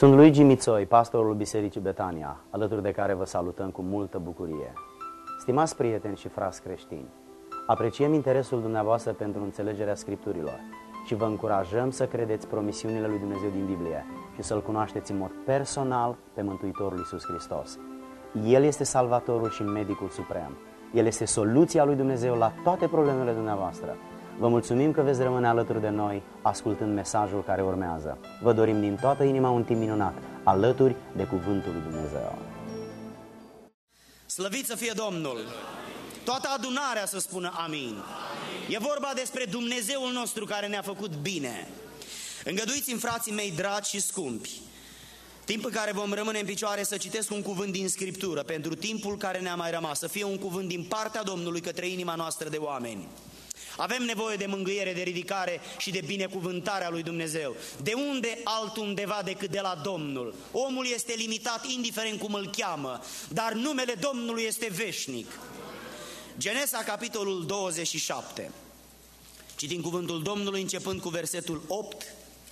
Sunt Luigi Mițoi, pastorul Bisericii Betania, alături de care vă salutăm cu multă bucurie. Stimați prieteni și frați creștini, apreciem interesul dumneavoastră pentru înțelegerea Scripturilor și vă încurajăm să credeți promisiunile lui Dumnezeu din Biblie și să-L cunoașteți în mod personal pe Mântuitorul Iisus Hristos. El este Salvatorul și Medicul Suprem. El este soluția lui Dumnezeu la toate problemele dumneavoastră. Vă mulțumim că veți rămâne alături de noi ascultând mesajul care urmează. Vă dorim din toată inima un timp minunat, alături de Cuvântul lui Dumnezeu. Slăvit să fie Domnul! Toată adunarea să spună amin. E vorba despre Dumnezeul nostru care ne-a făcut bine. Îngăduiți-mi, frații mei dragi și scumpi, timp în care vom rămâne în picioare, să citesc un cuvânt din Scriptură pentru timpul care ne-a mai rămas, să fie un cuvânt din partea Domnului către inima noastră de oameni. Avem nevoie de mângâiere, de ridicare și de binecuvântarea lui Dumnezeu. De unde altundeva decât de la Domnul? Omul este limitat indiferent cum îl cheamă, dar numele Domnului este veșnic. Genesa, capitolul 27. Citim cuvântul Domnului începând cu versetul 8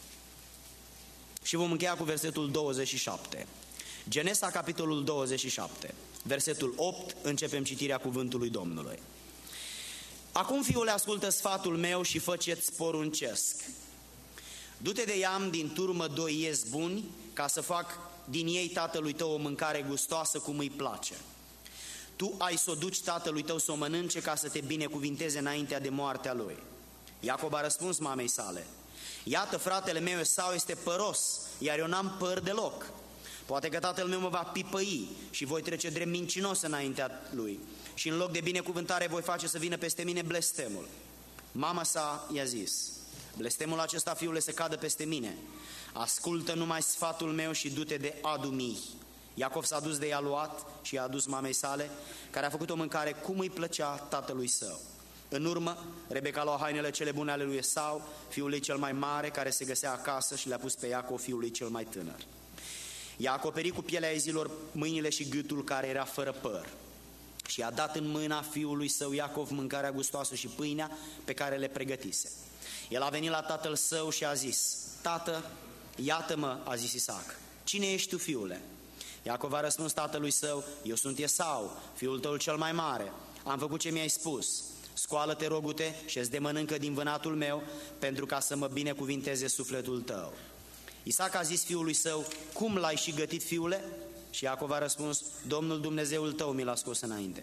și vom încheia cu versetul 27. Genesa, capitolul 27, versetul 8, începem citirea cuvântului Domnului. Acum, fiule, ascultă sfatul meu și fă ce-ți poruncesc. Du-te de iam din turmă 2 iezi buni, ca să fac din ei tatălui tău o mâncare gustoasă cum îi place. Tu ai să o duci tatălui tău să o mănânce, ca să te binecuvinteze înaintea de moartea lui. Iacob a răspuns mamei sale: iată, fratele meu Esau este păros, iar eu n-am păr deloc. Poate că tatăl meu mă va pipăi și voi trece drept mincinos înaintea lui. Și în loc de binecuvântare voi face să vină peste mine blestemul. Mama sa i-a zis: blestemul acesta, fiule, să cadă peste mine. Ascultă numai sfatul meu și du-te de adu mii. Iacov s-a dus de ea, luat și i-a adus mamei sale, care a făcut o mâncare cum îi plăcea tatălui său. În urmă, Rebecca lua hainele cele bune ale lui Esau, fiul ei cel mai mare, care se găsea acasă, și le-a pus pe Iacov, fiul ei cel mai tânăr. I-a acoperit cu pielea ezilor mâinile și gâtul care era fără păr. Și a dat în mâna fiului său Iacov mâncarea gustoasă și pâinea pe care le pregătise. El a venit la tatăl său și a zis: tată, iată-mă, a zis Isaac. Cine ești tu, fiule? Iacov a răspuns tatălui său: eu sunt Esau, fiul tău cel mai mare. Am făcut ce mi-ai spus. Scoală-te, rogu-te, și-ți de mănâncă din vânatul meu, pentru ca să mă binecuvinteze sufletul tău. Isaac a zis fiului său: cum l-ai și gătit, fiule? Și Iacov a răspuns: Domnul Dumnezeul tău mi l-a scos înainte.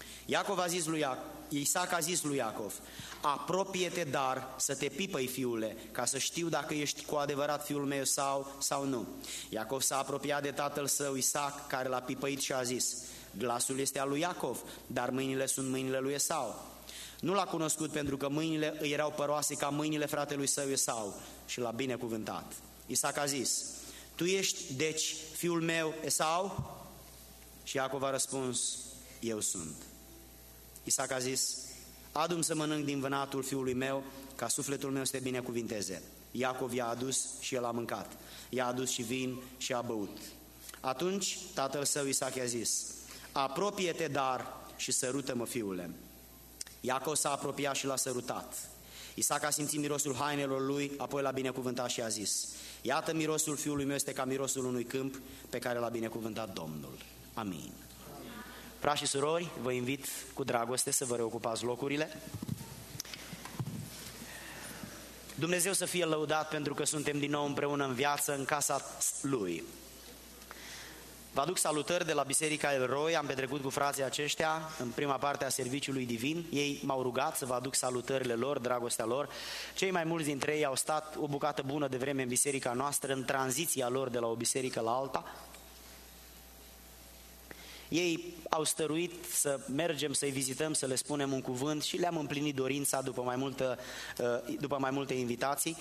Isaac a zis lui Iacov: apropie-te dar să te pipăi, fiule, ca să știu dacă ești cu adevărat fiul meu sau nu. Iacov s-a apropiat de tatăl său Isaac, care l-a pipăit, și a zis: glasul este al lui Iacov, dar mâinile sunt mâinile lui Esau. Nu l-a cunoscut, pentru că mâinile îi erau păroase ca mâinile fratelui său Esau, și l-a binecuvântat. Isaac a zis: tu ești, deci, fiul meu Esau? Și Iacov a răspuns: eu sunt. Isaac a zis: adu-mi să mănânc din vânatul fiului meu, ca sufletul meu să te binecuvinteze. Iacov i-a adus și el a mâncat. I-a adus și vin și a băut. Atunci tatăl său Isaac i-a zis: apropie-te dar și sărută-mă, fiule. Iacov s-a apropiat și l-a sărutat. Isaac a simțit mirosul hainelor lui, apoi l-a binecuvântat și a zis: iată, mirosul fiului meu este ca mirosul unui câmp pe care l-a binecuvântat Domnul. Amin. Frați și surori, vă invit cu dragoste să vă reocupați locurile. Dumnezeu să fie lăudat pentru că suntem din nou împreună în viață, în casa Lui. Vă aduc salutări de la Biserica El Roi. Am petrecut cu frații aceștia în prima parte a serviciului divin. Ei m-au rugat să vă aduc salutările lor, dragostea lor. Cei mai mulți dintre ei au stat o bucată bună de vreme în biserica noastră, în tranziția lor de la o biserică la alta. Ei au stăruit să mergem, să-i vizităm, să le spunem un cuvânt și le-am împlinit dorința după mai multe invitații.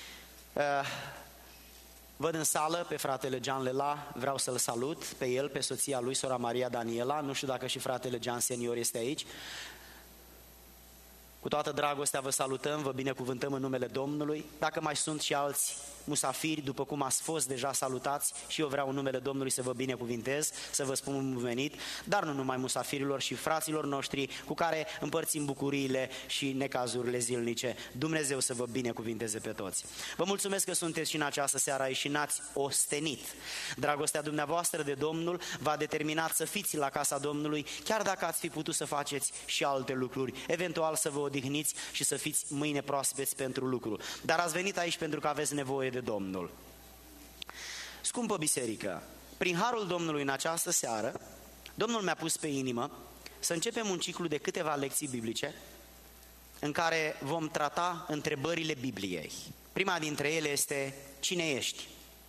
Văd în sală pe fratele Jean Lela, vreau să-l salut pe el, pe soția lui, sora Maria Daniela. Nu știu dacă și fratele Jean senior este aici. Cu toată dragostea vă salutăm, vă binecuvântăm în numele Domnului. Dacă mai sunt și alți musafiri, după cum ați fost deja salutați, și eu vreau în numele Domnului să vă binecuvintez, să vă spun bun venit, dar nu numai musafirilor, și fraților noștri cu care împărțim bucuriile și necazurile zilnice. Dumnezeu să vă binecuvinteze pe toți. Vă mulțumesc că sunteți și în această seară aici și n-ați ostenit. Dragostea dumneavoastră de Domnul v-a determinat să fiți la casa Domnului, chiar dacă ați fi putut să faceți și alte lucruri, eventual să vă odihniți și să fiți mâine proaspeți pentru lucru. Dar ați venit aici pentru că aveți nevoie de Domnul. Scumpă biserică, prin harul Domnului în această seară, Domnul mi-a pus pe inimă să începem un ciclu de câteva lecții biblice în care vom trata întrebările Bibliei. Prima dintre ele este: cine ești?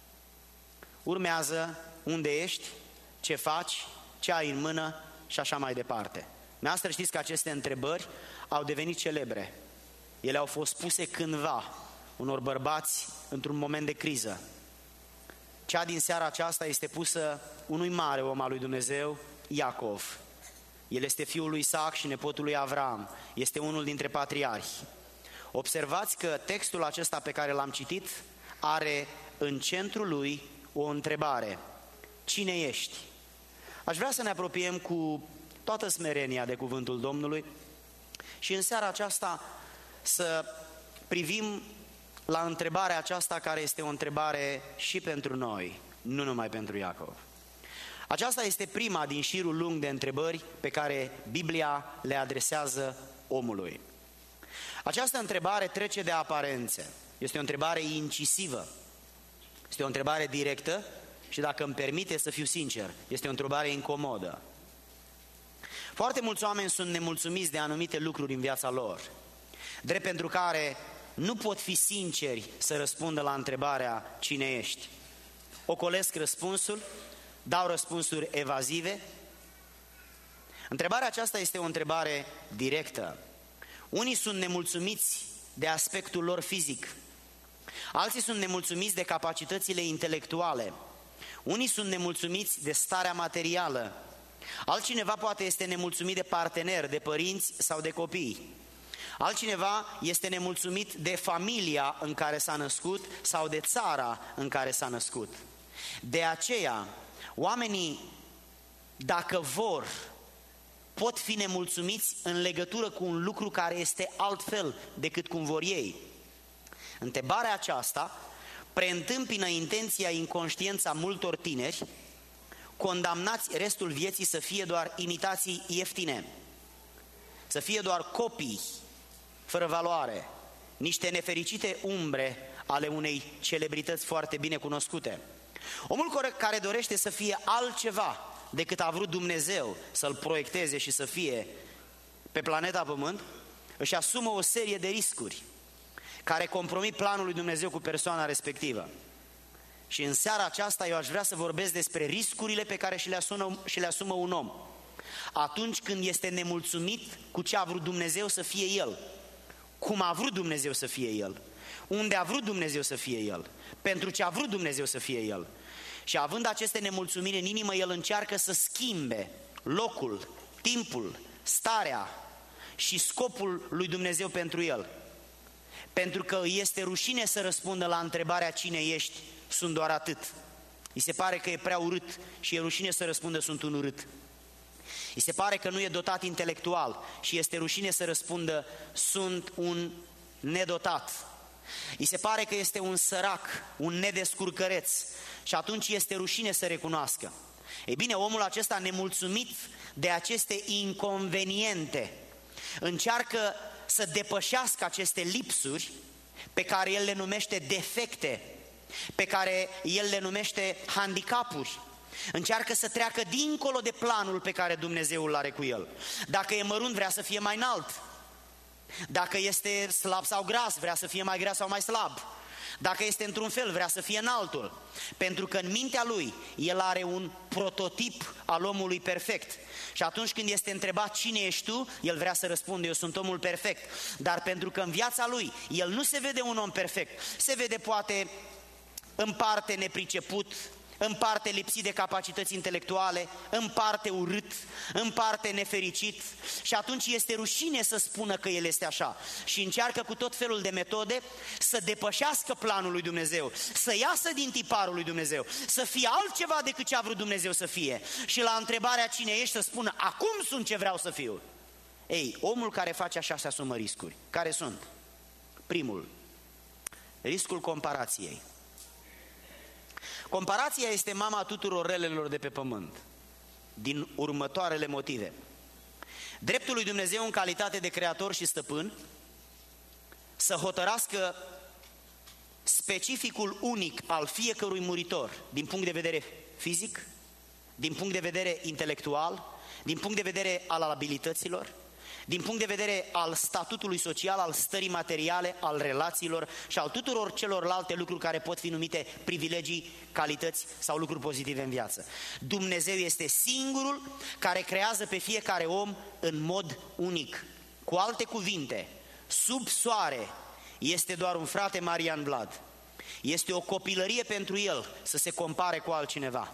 Urmează: unde ești? Ce faci? Ce ai în mână? Și așa mai departe. Dumneavoastră știți că aceste întrebări au devenit celebre. Ele au fost puse cândva unor bărbați într-un moment de criză. Cea din seara aceasta este pusă unui mare om al lui Dumnezeu, Iacov. El este fiul lui Isaac și nepotul lui Avram. Este unul dintre patriarhi. Observați că textul acesta pe care l-am citit are în centrul lui o întrebare: cine ești? Aș vrea să ne apropiem cu toată smerenia de cuvântul Domnului și în seara aceasta să privim la întrebarea aceasta, care este o întrebare și pentru noi, nu numai pentru Iacov. Aceasta este prima din șirul lung de întrebări pe care Biblia le adresează omului. Această întrebare trece de aparențe. Este o întrebare incisivă. Este o întrebare directă și, dacă îmi permite să fiu sincer, este o întrebare incomodă. Foarte mulți oameni sunt nemulțumiți de anumite lucruri în viața lor, drept pentru care nu pot fi sinceri să răspundă la întrebarea cine ești. Ocolesc răspunsul, dau răspunsuri evazive. Întrebarea aceasta este o întrebare directă. Unii sunt nemulțumiți de aspectul lor fizic, alții sunt nemulțumiți de capacitățile intelectuale, unii sunt nemulțumiți de starea materială, altcineva poate este nemulțumit de partener, de părinți sau de copii. Altcineva este nemulțumit de familia în care s-a născut sau de țara în care s-a născut. De aceea, oamenii, dacă vor, pot fi nemulțumiți în legătură cu un lucru care este altfel decât cum vor ei. Întrebarea aceasta preîntâmpină intenția, inconștiența multor tineri, condamnați restul vieții să fie doar imitații ieftine, să fie doar copii fără valoare, niște nefericite umbre ale unei celebrități foarte bine cunoscute. Omul care dorește să fie altceva decât a vrut Dumnezeu să-l proiecteze și să fie pe planeta Pământ, își asumă o serie de riscuri care compromit planul lui Dumnezeu cu persoana respectivă. Și în seara aceasta eu aș vrea să vorbesc despre riscurile pe care și le asumă un om atunci când este nemulțumit cu ce a vrut Dumnezeu să fie el, cum a vrut Dumnezeu să fie el, unde a vrut Dumnezeu să fie el, pentru ce a vrut Dumnezeu să fie el. Și având aceste nemulțumiri în inimă, el încearcă să schimbe locul, timpul, starea și scopul lui Dumnezeu pentru el. Pentru că îi este rușine să răspundă la întrebarea cine ești, sunt doar atât. Îi se pare că e prea urât și e rușine să răspundă sunt un urât. Îi se pare că nu e dotat intelectual și este rușine să răspundă sunt un nedotat. Îi se pare că este un sărac, un nedescurcăreț și atunci este rușine să recunoască. Ei bine, omul acesta, nemulțumit de aceste inconveniente, încearcă să depășească aceste lipsuri pe care el le numește defecte, pe care el le numește handicapuri. Încearcă să treacă dincolo de planul pe care Dumnezeu îl are cu el. Dacă e mărunt, vrea să fie mai înalt. Dacă este slab sau gras, vrea să fie mai gras sau mai slab. Dacă este într-un fel, vrea să fie în altul. Pentru că în mintea lui, el are un prototip al omului perfect. Și atunci când este întrebat cine ești tu, el vrea să răspundă eu sunt omul perfect. Dar pentru că în viața lui, el nu se vede un om perfect, se vede poate în parte nepriceput, în parte lipsit de capacități intelectuale, în parte urât, în parte nefericit, și atunci este rușine să spună că el este așa și încearcă cu tot felul de metode să depășească planul lui Dumnezeu, să iasă din tiparul lui Dumnezeu, să fie altceva decât ce a vrut Dumnezeu să fie, și la întrebarea cine ești să spună acum sunt ce vreau să fiu. Ei, omul care face așa se asumă riscuri. Care sunt? Primul, riscul comparației. Comparația este mama tuturor relelor de pe pământ, din următoarele motive. Dreptul lui Dumnezeu în calitate de creator și stăpân să hotărască specificul unic al fiecărui muritor, din punct de vedere fizic, din punct de vedere intelectual, din punct de vedere al abilităților, din punct de vedere al statutului social, al stării materiale, al relațiilor și al tuturor celorlalte lucruri care pot fi numite privilegii, calități sau lucruri pozitive în viață. Dumnezeu este singurul care creează pe fiecare om în mod unic. Cu alte cuvinte, sub soare este doar un frate Marian Vlad. Este o copilărie pentru el să se compare cu altcineva.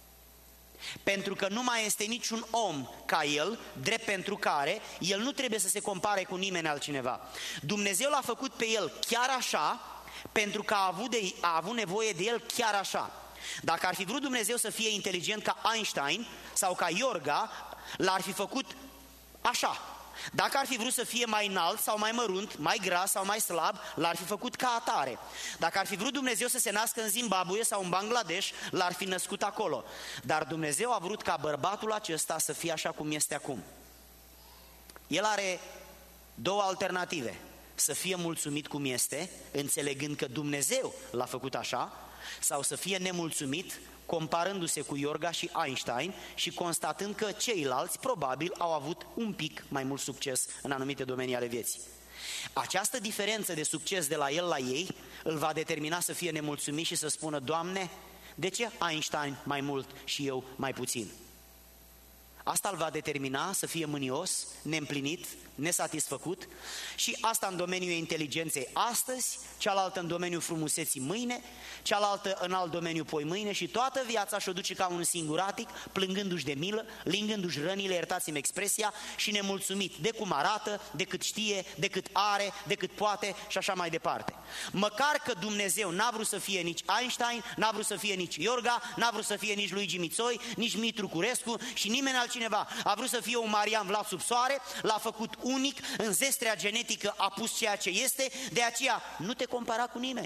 Pentru că nu mai este niciun om ca el, drept pentru care el nu trebuie să se compare cu nimeni altcineva. Dumnezeu l-a făcut pe el chiar așa, pentru că a avut nevoie de el chiar așa. Dacă ar fi vrut Dumnezeu să fie inteligent ca Einstein sau ca Iorga, l-ar fi făcut așa. Dacă ar fi vrut să fie mai înalt sau mai mărunt, mai gras sau mai slab, l-ar fi făcut ca atare. Dacă ar fi vrut Dumnezeu să se nască în Zimbabwe sau în Bangladesh, l-ar fi născut acolo. Dar Dumnezeu a vrut ca bărbatul acesta să fie așa cum este acum. El are două alternative: să fie mulțumit cum este, înțelegând că Dumnezeu l-a făcut așa, sau să fie nemulțumit, comparându-se cu Iorga și Einstein și constatând că ceilalți probabil au avut un pic mai mult succes în anumite domenii ale vieții. Această diferență de succes de la el la ei îl va determina să fie nemulțumit și să spună: Doamne, de ce Einstein mai mult și eu mai puțin? Asta îl va determina să fie mânios, neîmplinit, nesatisfăcut, și asta în domeniul inteligenței astăzi, cealaltă în domeniul frumuseții mâine, cealaltă în alt domeniu poi mâine, și toată viața și-o duce ca un singuratic, plângându-și de milă, lingându-și rănile, iertați-mi expresia, și nemulțumit de cum arată, de cât știe, de cât are, de cât poate și așa mai departe. Măcar că Dumnezeu n-a vrut să fie nici Einstein, n-a vrut să fie nici Iorga, n-a vrut să fie nici Luigi Mițoi, nici Mitru Curescu și nimeni altcineva. A vrut să fie un Marian Vlad sub soare, l-a făcut unic, în zestrea genetică a pus ceea ce este, de aceea nu te compara cu nimeni.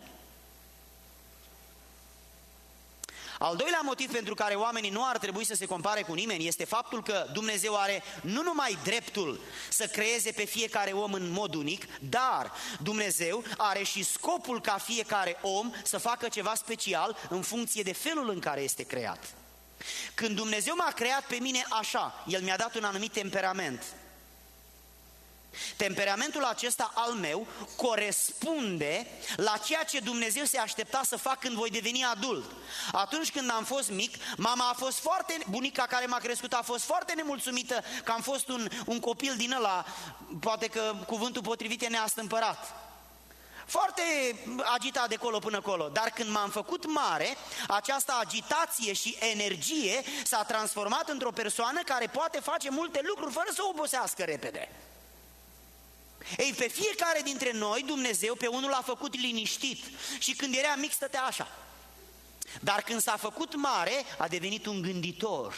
Al doilea motiv pentru care oamenii nu ar trebui să se compare cu nimeni este faptul că Dumnezeu are nu numai dreptul să creeze pe fiecare om în mod unic, dar Dumnezeu are și scopul ca fiecare om să facă ceva special în funcție de felul în care este creat. Când Dumnezeu m-a creat pe mine așa, El mi-a dat un anumit temperament. Temperamentul acesta al meu corespunde la ceea ce Dumnezeu se aștepta să fac când voi deveni adult. Atunci când am fost mic, bunica care m-a crescut a fost foarte nemulțumită că am fost un copil din ăla, poate că cuvântul potrivit e neastâmpărat. Foarte agitat de colo până colo, dar când m-am făcut mare, această agitație și energie s-a transformat într-o persoană care poate face multe lucruri fără să obosească repede. Ei, pe fiecare dintre noi, Dumnezeu pe unul l-a făcut liniștit și când era mic stătea așa. Dar când s-a făcut mare, a devenit un gânditor.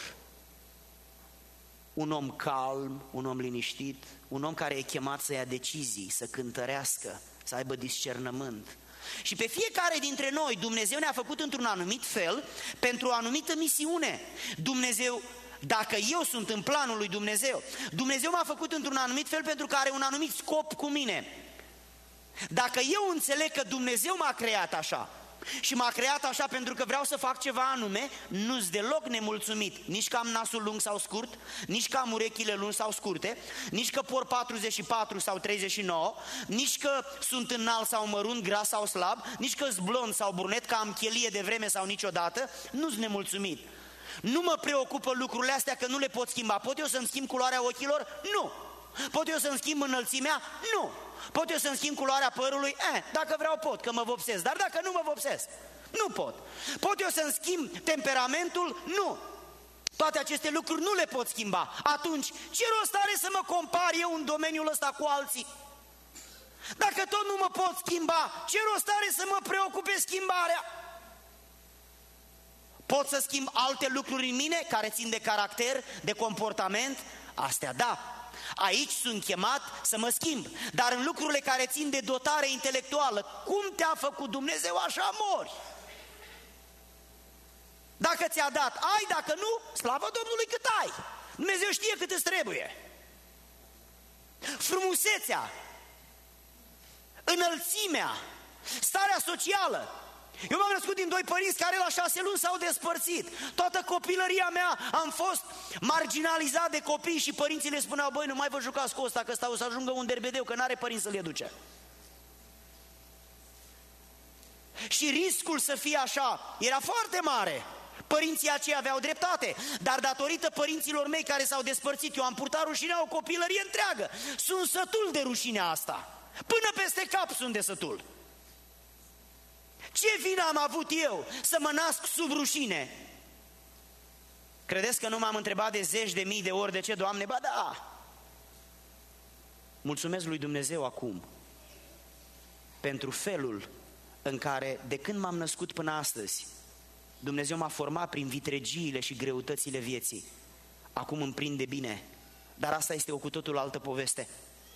Un om calm, un om liniștit, un om care e chemat să ia decizii, să cântărească, să aibă discernământ. Și pe fiecare dintre noi, Dumnezeu ne-a făcut într-un anumit fel, pentru o anumită misiune. Dumnezeu, dacă eu sunt în planul lui Dumnezeu, Dumnezeu m-a făcut într-un anumit fel pentru că are un anumit scop cu mine. Dacă eu înțeleg că Dumnezeu m-a creat așa și m-a creat așa pentru că vreau să fac ceva anume, nu-s deloc nemulțumit, nici că am nasul lung sau scurt, nici că am urechile lungi sau scurte, nici că por 44 sau 39, nici că sunt înalt sau mărunt, gras sau slab, nici că-s blond sau brunet, că am chelie de vreme sau niciodată, nu-s nemulțumit. Nu mă preocupă lucrurile astea că nu le pot schimba. Pot eu să-mi schimb culoarea ochilor? Nu. Pot eu să-mi schimb înălțimea? Nu. Pot eu să-mi schimb culoarea părului? Dacă vreau pot, că mă vopsesc. Dar dacă nu mă vopsesc. Nu pot. Pot eu să-mi schimb temperamentul? Nu. Toate aceste lucruri nu le pot schimba. Atunci, ce rost are să mă compar eu în domeniul ăsta cu alții? Dacă tot nu mă pot schimba, ce rost are să mă preocupe schimbarea? Pot să schimb alte lucruri în mine care țin de caracter, de comportament? Astea da. Aici sunt chemat să mă schimb. Dar în lucrurile care țin de dotare intelectuală, cum te-a făcut Dumnezeu, așa mori. Dacă ți-a dat, ai, dacă nu, slavă Domnului cât ai. Dumnezeu știe cât îți trebuie. Frumusețea, înălțimea, starea socială. Eu m-am născut din doi părinți care la 6 luni s-au despărțit. Toată copilăria mea am fost marginalizat de copii și părinții le spuneau: băi, nu mai vă jucați cu ăsta, că ăsta o să ajungă un derbedeu, că n-are părinți să-l educe. Și riscul să fie așa era foarte mare. Părinții aceia aveau dreptate, dar datorită părinților mei care s-au despărțit, eu am purtat rușinea o copilărie întreagă. Sunt sătul de rușinea asta. Până peste cap sunt de sătul. Ce vină am avut eu să mă nasc sub rușine? Credeți că nu m-am întrebat de zeci de mii de ori de ce, Doamne? Ba da! Mulțumesc lui Dumnezeu acum pentru felul în care, de când m-am născut până astăzi, Dumnezeu m-a format prin vitregiile și greutățile vieții. Acum îmi prinde bine, dar asta este o cu totul altă poveste.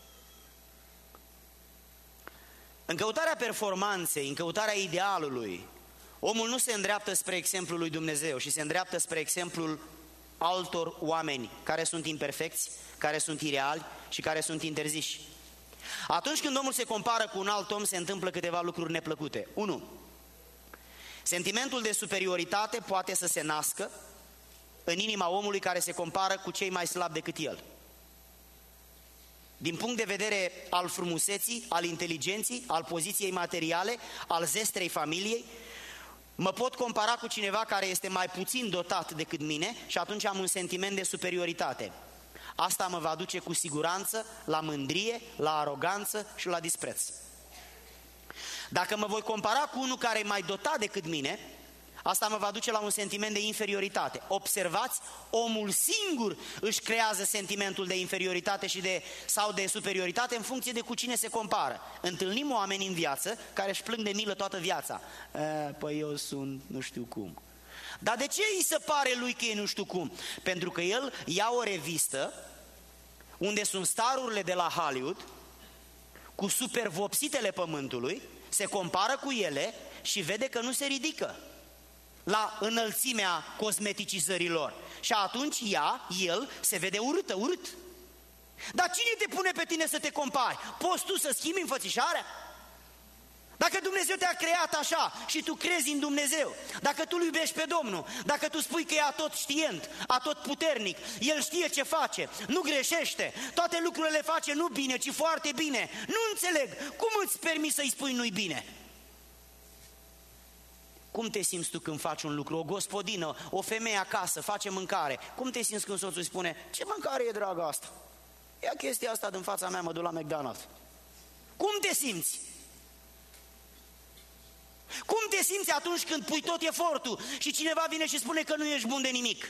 În căutarea performanței, în căutarea idealului, omul nu se îndreaptă spre exemplul lui Dumnezeu, și se îndreaptă spre exemplul altor oameni care sunt imperfecți, care sunt ireali și care sunt interziși. Atunci când omul se compară cu un alt om, se întâmplă câteva lucruri neplăcute. 1. Sentimentul de superioritate poate să se nască în inima omului care se compară cu cei mai slabi decât el. Din punct de vedere al frumuseții, al inteligenței, al poziției materiale, al zestrei familiei, mă pot compara cu cineva care este mai puțin dotat decât mine și atunci am un sentiment de superioritate. Asta mă va duce cu siguranță la mândrie, la aroganță și la dispreț. Dacă mă voi compara cu unul care e mai dotat decât mine, asta mă va duce la un sentiment de inferioritate. Observați, omul singur își creează sentimentul de inferioritate sau de superioritate în funcție de cu cine se compară. Întâlnim oameni în viață care își plâng de milă toată viața. Păi eu sunt nu știu cum. Dar de ce îi se pare lui că e nu știu cum? Pentru că el ia o revistă unde sunt starurile de la Hollywood cu supervopsitele pământului, se compară cu ele și vede că nu se ridică la înălțimea cosmeticizărilor. Și atunci el se vede urât. Dar cine te pune pe tine să te compari? Poți tu să schimbi înfățișarea? Dacă Dumnezeu te-a creat așa și tu crezi în Dumnezeu, dacă tu îl iubești pe Domnul, dacă tu spui că e atot știent, atot puternic, El știe ce face, nu greșește, toate lucrurile le face nu bine, ci foarte bine, nu înțeleg, cum îți permiți să-i spui nu-i bine? Cum te simți tu când faci un lucru? O gospodină, o femeie acasă, face mâncare. Cum te simți când soțul îi spune: ce mâncare e dragă asta? Ia chestia asta din fața mea, mă duc la McDonald's. Cum te simți? Cum te simți atunci când pui tot efortul și cineva vine și spune că nu ești bun de nimic?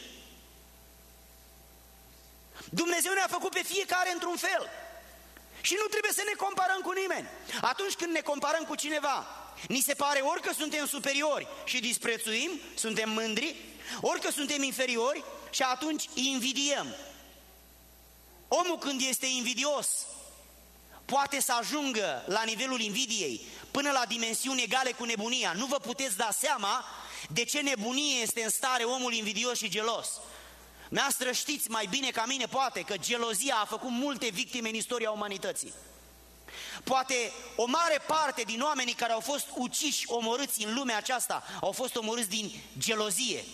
Dumnezeu ne-a făcut pe fiecare într-un fel și nu trebuie să ne comparăm cu nimeni. Atunci când ne comparăm cu cineva, ni se pare ori că suntem superiori și disprețuim, suntem mândri, ori că suntem inferiori și atunci invidiem. Omul când este invidios poate să ajungă la nivelul invidiei până la dimensiuni egale cu nebunia. Nu vă puteți da seama de ce nebunie este în stare omul invidios și gelos. Dumneavoastră știți mai bine ca mine, poate, că gelozia a făcut multe victime în istoria umanității. Poate o mare parte din oamenii care au fost uciși, omorâți în lumea aceasta, au fost omorâți din gelozie.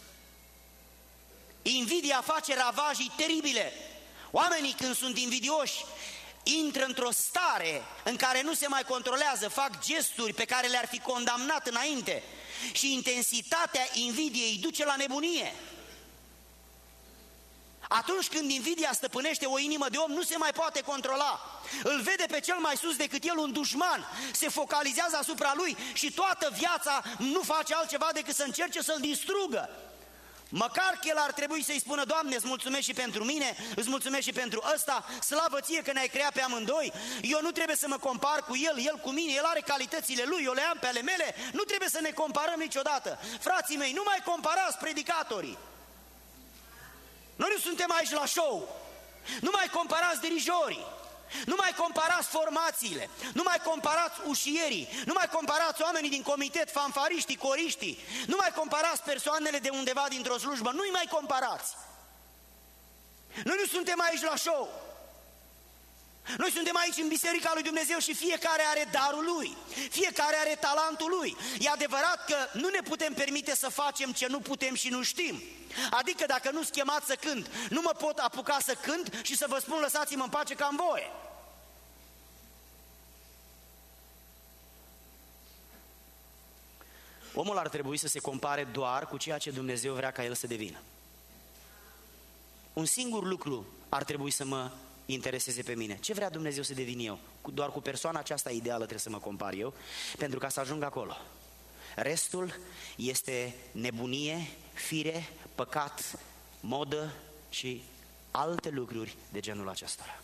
Invidia face ravagii teribile. Oamenii când sunt invidioși intră într-o stare în care nu se mai controlează, fac gesturi pe care le-ar fi condamnat înainte și intensitatea invidiei duce la nebunie. Atunci când invidia stăpânește o inimă de om, nu se mai poate controla. Îl vede pe cel mai sus decât el un dușman, se focalizează asupra lui și toată viața nu face altceva decât să încerce să-l distrugă. Măcar că el ar trebui să-i spună: Doamne, îți mulțumesc și pentru mine, îți mulțumesc și pentru ăsta, slavă ție că ne-ai creat pe amândoi, eu nu trebuie să mă compar cu el cu mine, el are calitățile lui, eu le am pe ale mele, nu trebuie să ne comparăm niciodată. Frații mei, nu mai comparați predicatorii. Noi nu suntem aici la show. Nu mai comparați dirijorii, nu mai comparați formațiile, nu mai comparați ușierii, nu mai comparați oamenii din comitet, fanfariștii, coriștii, nu mai comparați persoanele de undeva dintr-o slujbă, nu-i mai comparați. Noi nu suntem aici la show. Noi suntem aici în Biserica lui Dumnezeu și fiecare are darul lui, fiecare are talentul lui. E adevărat că nu ne putem permite să facem ce nu putem și nu știm. Adică dacă nu-s chemat să cânt, nu mă pot apuca să cânt și să vă spun: lăsați-mă în pace că am voie. Omul ar trebui să se compare doar cu ceea ce Dumnezeu vrea ca el să devină. Un singur lucru ar trebui să mă intereseze pe mine: ce vrea Dumnezeu să devin eu? Doar cu persoana aceasta ideală trebuie să mă compar eu, pentru ca să ajung acolo. Restul este nebunie, fire, păcat, modă și alte lucruri de genul acesta.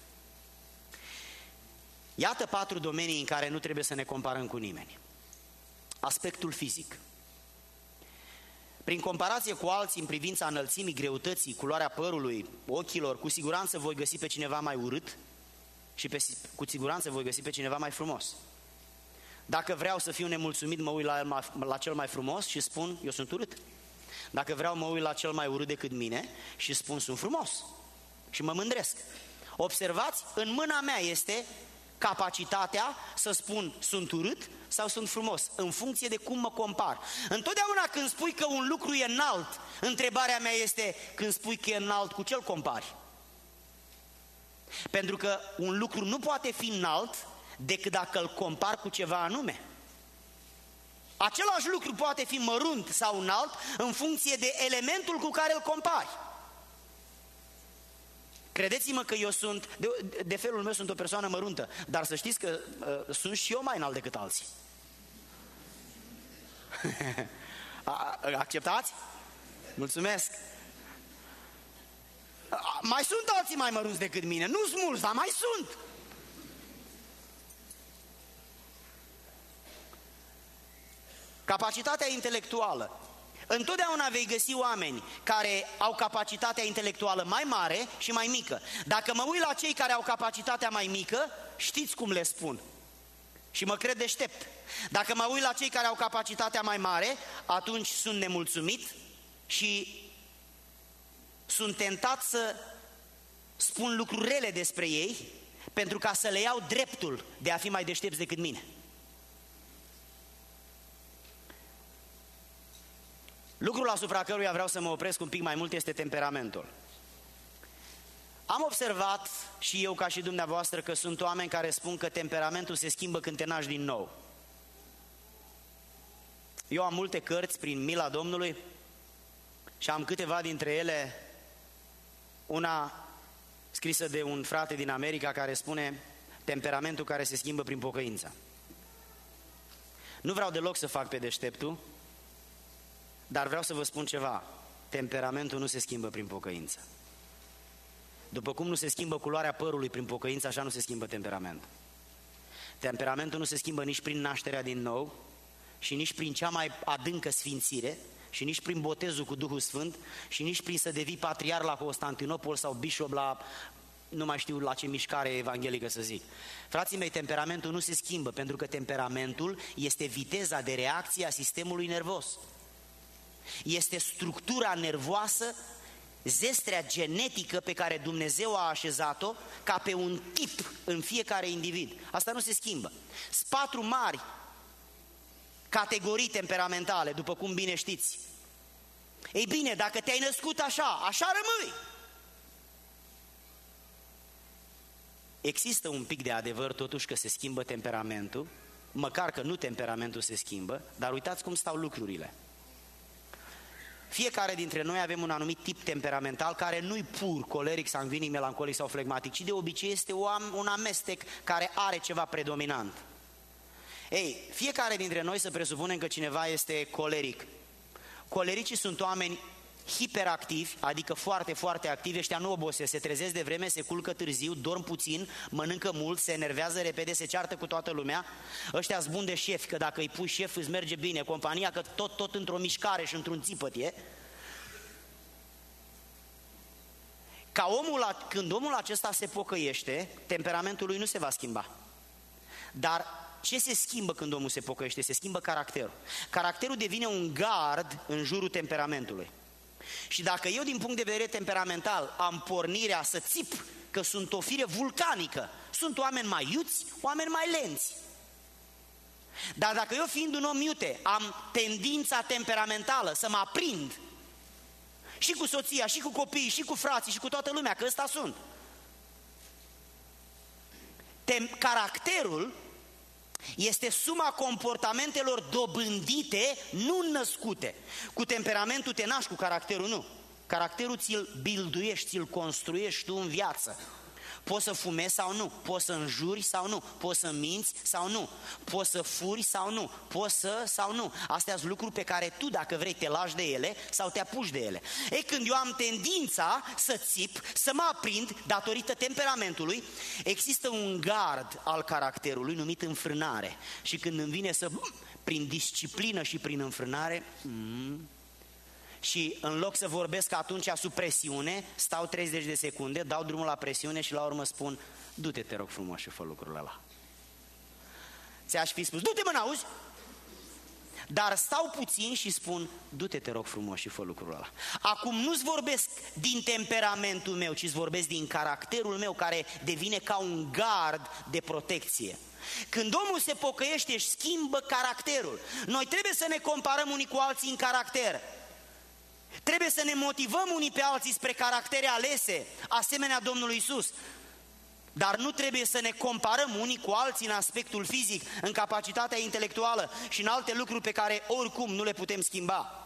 Iată 4 domenii în care nu trebuie să ne comparăm cu nimeni. Aspectul fizic. Prin comparație cu alții în privința înălțimii, greutății, culoarea părului, ochilor, cu siguranță voi găsi pe cineva mai urât și cu siguranță voi găsi pe cineva mai frumos. Dacă vreau să fiu nemulțumit, mă uit la cel mai frumos și spun: eu sunt urât. Dacă vreau, mă uit la cel mai urât decât mine și spun: sunt frumos. Și mă mândresc. Observați, în mâna mea este capacitatea să spun: sunt urât sau sunt frumos, în funcție de cum mă compar. Întotdeauna când spui că un lucru e înalt, întrebarea mea este: când spui că e înalt, cu ce îl compari? Pentru că un lucru nu poate fi înalt decât dacă îl compar cu ceva anume. Același lucru poate fi mărunt sau înalt în funcție de elementul cu care îl compari. Credeți-mă că eu sunt, de felul meu sunt o persoană măruntă, dar să știți că sunt și eu mai înalt decât alții. Acceptați? Mulțumesc! Mai sunt alții mai mărunți decât mine, nu sunt mulți, dar mai sunt! Capacitatea intelectuală. Întotdeauna vei găsi oameni care au capacitatea intelectuală mai mare și mai mică. Dacă mă uit la cei care au capacitatea mai mică, știți cum le spun? Și mă cred deștept. Dacă mă uit la cei care au capacitatea mai mare, atunci sunt nemulțumit și sunt tentat să spun lucruri rele despre ei, pentru ca să le iau dreptul de a fi mai deștepți decât mine. Lucrul asupra căruia vreau să mă opresc un pic mai mult este temperamentul. Am observat și eu ca și dumneavoastră că sunt oameni care spun că temperamentul se schimbă când te naști din nou. Eu am multe cărți prin mila Domnului și am câteva dintre ele, una scrisă de un frate din America care spune: temperamentul care se schimbă prin pocăință. Nu vreau deloc să fac pe deșteptul, dar vreau să vă spun ceva: temperamentul nu se schimbă prin pocăință. După cum nu se schimbă culoarea părului prin pocăință, așa nu se schimbă temperamentul. Temperamentul nu se schimbă nici prin nașterea din nou și nici prin cea mai adâncă sfințire și nici prin botezul cu Duhul Sfânt și nici prin să devii patriar la Constantinopol sau bishop la, nu mai știu la ce mișcare evanghelică să zic. Frații mei, temperamentul nu se schimbă, pentru că temperamentul este viteza de reacție a sistemului nervos. Este structura nervoasă, zestrea genetică pe care Dumnezeu a așezat-o ca pe un tip în fiecare individ. Asta nu se schimbă. Sunt 4 mari categorii temperamentale, după cum bine știți. Ei bine, dacă te-ai născut așa, așa rămâi. Există un pic de adevăr totuși că se schimbă temperamentul, măcar că nu temperamentul se schimbă, dar uitați cum stau lucrurile. Fiecare dintre noi avem un anumit tip temperamental care nu-i pur coleric, sanguinic, melancolic sau flegmatic, ci de obicei este un amestec care are ceva predominant. Ei, fiecare dintre noi să presupunem că cineva este coleric. Colericii sunt oameni hiperactivi, adică foarte, foarte activi, ăștia nu obosesc, se trezesc de vreme, se culcă târziu, dorm puțin, mănâncă mult, se enervează repede, se ceartă cu toată lumea. Ăștia-s buni de șefi, că dacă îi pui șef îți merge bine compania, că tot într-o mișcare și într-un țipăt e. Când omul acesta se pocăiește, temperamentul lui nu se va schimba. Dar ce se schimbă când omul se pocăiește? Se schimbă caracterul. Caracterul devine un gard în jurul temperamentului. Și dacă eu din punct de vedere temperamental am pornirea să țip că sunt o fire vulcanică, sunt oameni mai iuți, oameni mai lenți. Dar dacă eu fiind un om iute am tendința temperamentală să mă aprind și cu soția, și cu copiii, și cu frații, și cu toată lumea, că ăsta sunt. Caracterul este suma comportamentelor dobândite, nu născute. Cu temperamentul te naști, cu caracterul nu. Caracterul ți-l builduiești, ți-l construiești tu în viață. Poți să fumezi sau nu, poți să înjuri sau nu, poți să minți sau nu, poți să furi sau nu, poți să sau nu. Astea sunt lucruri pe care tu, dacă vrei, te lași de ele sau te apuci de ele. Ei, când eu am tendința să țip, să mă aprind datorită temperamentului, există un gard al caracterului numit înfrânare. Și când îmi vine să, prin disciplină și prin înfrânare, și în loc să vorbesc atunci sub presiune, stau 30 de secunde, dau drumul la presiune și la urmă spun: du-te, te rog frumos, și fă lucrul ăla. Ți-aș fi spus: du-te, mă, n-auzi? Dar stau puțin și spun: du-te, te rog frumos, și fă lucrul ăla. Acum nu-ți vorbesc din temperamentul meu, ci-ți vorbesc din caracterul meu, care devine ca un gard de protecție. Când omul se pocăiește, își schimbă caracterul. Noi trebuie să ne comparăm unii cu alții în caracter. Trebuie să ne motivăm unii pe alții spre caractere alese, asemenea Domnului Iisus. Dar nu trebuie să ne comparăm unii cu alții în aspectul fizic, în capacitatea intelectuală și în alte lucruri pe care oricum nu le putem schimba.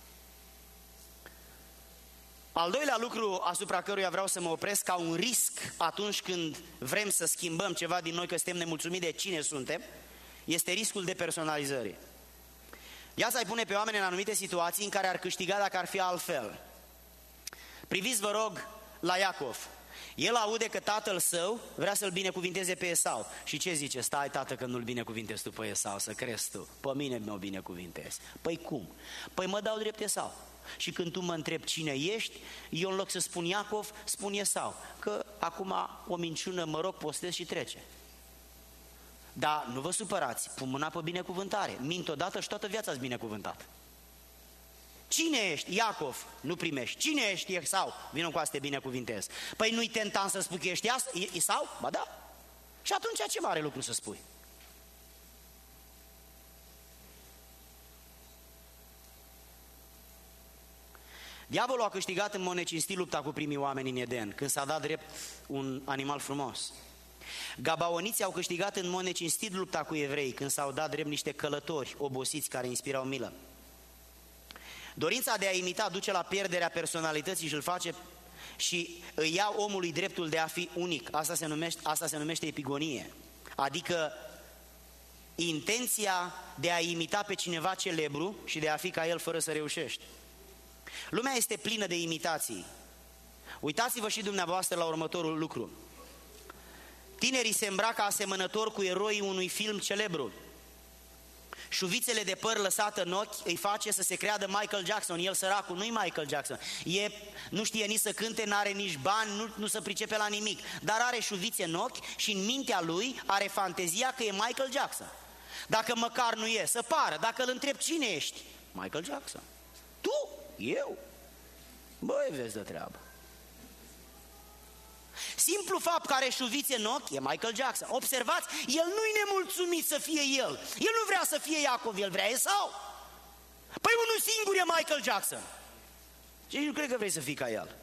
Al doilea lucru asupra căruia vreau să mă opresc ca un risc atunci când vrem să schimbăm ceva din noi, că suntem nemulțumiți de cine suntem, este riscul depersonalizării. Ea să-i pune pe oameni în anumite situații în care ar câștiga dacă ar fi altfel. Priviți, vă rog, la Iacov. El aude că tatăl său vrea să-l binecuvinteze pe Esau. Și ce zice? Stai, tată, că nu-l binecuvintezi tu pe Esau, să crezi tu. Pe mine mă binecuvintezi. Păi cum? Păi mă dau drept Esau. Și când tu mă întrebi cine ești, eu în loc să spun Iacov, spun Esau. Că acum o minciună, mă rog, postez și trece. Dar nu vă supărați, pun mâna pe binecuvântare. Mint odată și toată viața-ți binecuvântat. Cine ești? Iacov, nu primești. Cine ești? Esau, vină cu asta, te binecuvintez. Păi nu-i tentant să spui că ești Esau? Ba da. Și atunci ce mare lucru să spui? Diavolul a câștigat în mod necinstit lupta cu primii oameni în Eden, când s-a dat drept un animal frumos. Gabaoniții au câștigat în mod necinstit lupta cu evrei, când s-au dat drept niște călători obosiți care inspirau milă. Dorința de a imita duce la pierderea personalității și îl face și îi ia omului dreptul de a fi unic. Asta se numește epigonie, adică intenția de a imita pe cineva celebru și de a fi ca el fără să reușești. Lumea este plină de imitații. Uitați-vă și dumneavoastră la următorul lucru. Tinerii se îmbracă asemănător cu eroii unui film celebru. Șuvițele de păr lăsată în ochi îi face să se creadă Michael Jackson. El, săracul, nu-i Michael Jackson. Nu știe nici să cânte, n-are nici bani, nu se pricepe la nimic. Dar are șuvițe în ochi și în mintea lui are fantezia că e Michael Jackson. Dacă măcar nu e, să pară. Dacă îl întreb cine ești, Michael Jackson. Tu? Eu? Băi, vezi de treabă. Simplu fapt că are șuvițe în ochi e Michael Jackson. Observați, el nu-i nemulțumit să fie el. El nu vrea să fie Iacov, el vrea Esau. Păi unul singur e Michael Jackson. Și nu cred că vrei să fii ca el.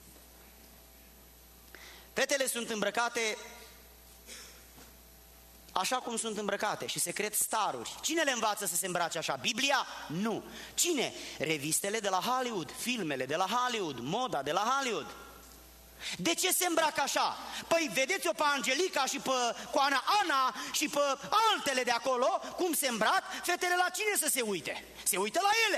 Fetele sunt îmbrăcate așa cum sunt îmbrăcate și secret staruri. Cine le învață să se îmbrace așa? Biblia? Nu. Cine? Revistele de la Hollywood, filmele de la Hollywood, moda de la Hollywood. De ce se îmbracă așa? Păi vedeți-o pe Angelica și pe Coana Ana și pe altele de acolo, cum se îmbrac, fetele la cine să se uite? Se uită la ele.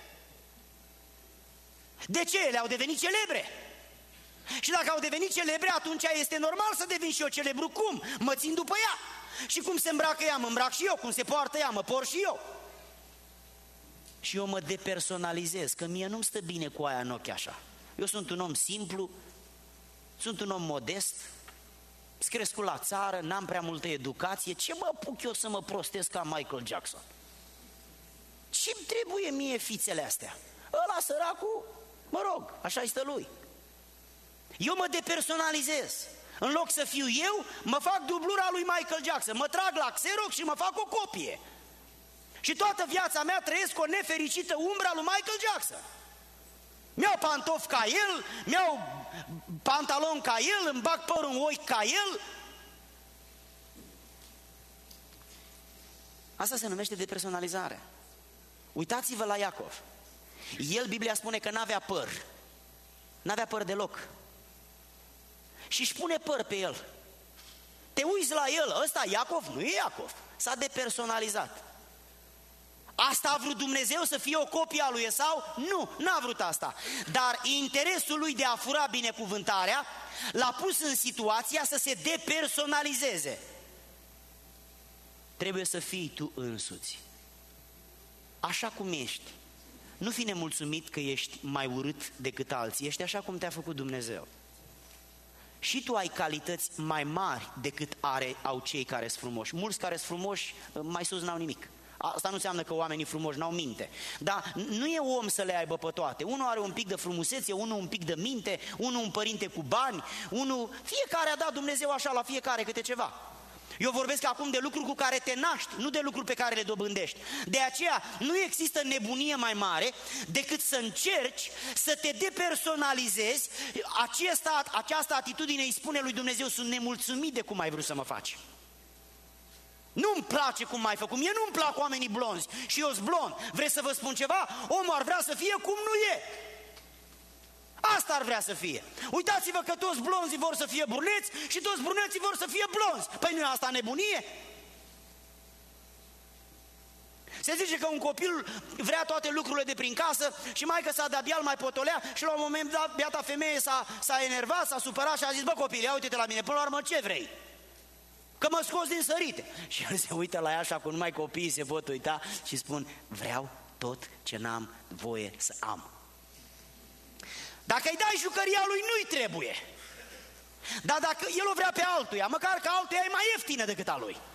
De ce? Ele au devenit celebre. Și dacă au devenit celebre, atunci este normal să devin și eu celebru. Cum? Mă țin după ea. Și cum se îmbracă ea, mă îmbrac și eu. Cum se poartă ea, mă port și eu. Și eu mă depersonalizez, că mie nu-mi stă bine cu aia în ochi așa. Eu sunt un om simplu, sunt un om modest, sunt crescut la țară, n-am prea multă educație. Ce mă apuc eu să mă prostez ca Michael Jackson? Ce-mi trebuie mie fițele astea? Ăla săracul, mă rog, așa este lui. Eu mă depersonalizez. În loc să fiu eu, mă fac dublura lui Michael Jackson. Mă trag la Xerox și mă fac o copie. Și toată viața mea trăiesc o nefericită umbra lui Michael Jackson. Mi-au pantofi ca el, mi-au pantalon ca el, îmi bag părul în ochi ca el. Asta se numește depersonalizare. Uitați-vă la Iacov. El, Biblia spune că n-avea păr. N-avea păr deloc. Și își pune păr pe el. Te uiți la el, ăsta Iacov? Nu e Iacov. S-a depersonalizat. Asta a vrut Dumnezeu, să fie o copie a lui Esau? Nu, n-a vrut asta. Dar interesul lui de a fura binecuvântarea l-a pus în situația să se depersonalizeze. Trebuie să fii tu însuți, așa cum ești. Nu fi nemulțumit că ești mai urât decât alții, ești așa cum te-a făcut Dumnezeu. Și tu ai calități mai mari decât au cei care sunt frumoși. Mulți care sunt frumoși mai sus n-au nimic. Asta nu înseamnă că oamenii frumoși n-au minte. Dar nu e om să le aibă pe toate. Unul are un pic de frumusețe, unul un pic de minte, unul un părinte cu bani, fiecare a dat Dumnezeu așa la fiecare câte ceva. Eu vorbesc acum de lucruri cu care te naști, nu de lucruri pe care le dobândești. De aceea nu există nebunie mai mare decât să încerci să te depersonalizezi. Această atitudine îi spune lui Dumnezeu: sunt nemulțumit de cum ai vrut să mă faci. Nu-mi place cum m-ai făcut, mie nu-mi plac oamenii blonzi și eu sunt blond. Vreți să vă spun ceva? Omul ar vrea să fie cum nu e. Asta ar vrea să fie. Uitați-vă că toți blonzii vor să fie bruneți și toți bruneții vor să fie blonzi. Păi nu e asta nebunie? Se zice că un copil vrea toate lucrurile de prin casă și maică-sa de-abia îl mai potolea și la un moment dat beata femeie s-a enervat, s-a supărat și a zis: bă copil, ia uite-te la mine, până la urmă ce vrei? Că mă scoți din sărite. Și el se uită la ea așa cum numai copiii se pot uita și spun: vreau tot ce n-am voie să am. Dacă îi dai jucăria lui, nu-i trebuie. Dar dacă el o vrea pe altuia, măcar că altuia e mai ieftină decât a lui.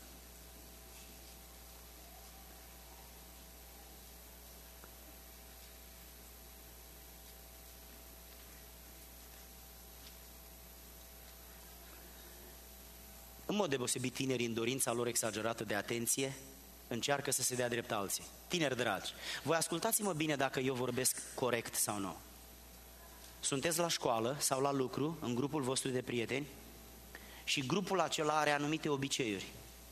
În mod deosebit, tinerii, în dorința lor exagerată de atenție, încearcă să se dea drept alții. Tineri dragi, voi ascultați-mă bine dacă eu vorbesc corect sau nu. Sunteți la școală sau la lucru, în grupul vostru de prieteni, și grupul acela are anumite obiceiuri.